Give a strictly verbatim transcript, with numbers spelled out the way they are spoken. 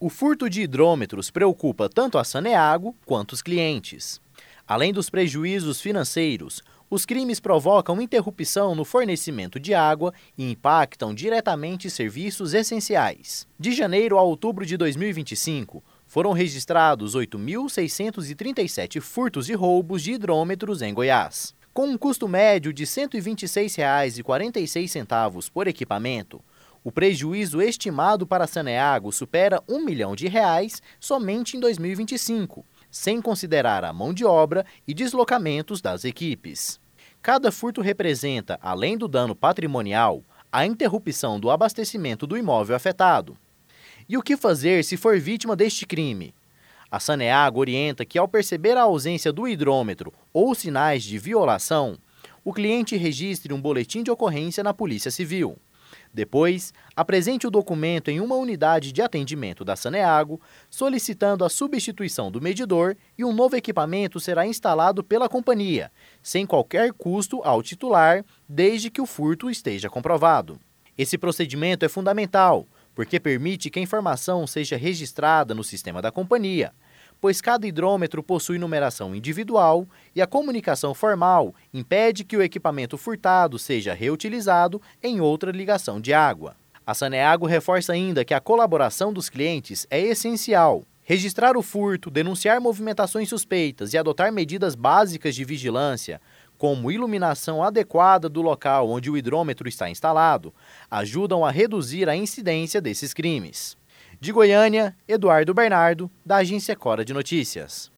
O furto de hidrômetros preocupa tanto a Saneago quanto os clientes. Além dos prejuízos financeiros, os crimes provocam interrupção no fornecimento de água e impactam diretamente serviços essenciais. De janeiro a outubro de dois mil e vinte e cinco, foram registrados oito mil seiscentos e trinta e sete furtos e roubos de hidrômetros em Goiás. Com um custo médio de cento e vinte e seis reais e quarenta e seis centavos por equipamento, o prejuízo estimado para a Saneago supera um milhão de reais somente em dois mil e vinte e cinco, sem considerar a mão de obra e deslocamentos das equipes. Cada furto representa, além do dano patrimonial, a interrupção do abastecimento do imóvel afetado. E o que fazer se for vítima deste crime? A Saneago orienta que, ao perceber a ausência do hidrômetro ou sinais de violação, o cliente registre um boletim de ocorrência na Polícia Civil. Depois, apresente o documento em uma unidade de atendimento da Saneago, solicitando a substituição do medidor, e um novo equipamento será instalado pela companhia, sem qualquer custo ao titular, desde que o furto esteja comprovado. Esse procedimento é fundamental, porque permite que a informação seja registrada no sistema da companhia, pois cada hidrômetro possui numeração individual e a comunicação formal impede que o equipamento furtado seja reutilizado em outra ligação de água. A Saneago reforça ainda que a colaboração dos clientes é essencial. Registrar o furto, denunciar movimentações suspeitas e adotar medidas básicas de vigilância, como iluminação adequada do local onde o hidrômetro está instalado, ajudam a reduzir a incidência desses crimes. De Goiânia, Eduardo Bernardo, da Agência Cora de Notícias.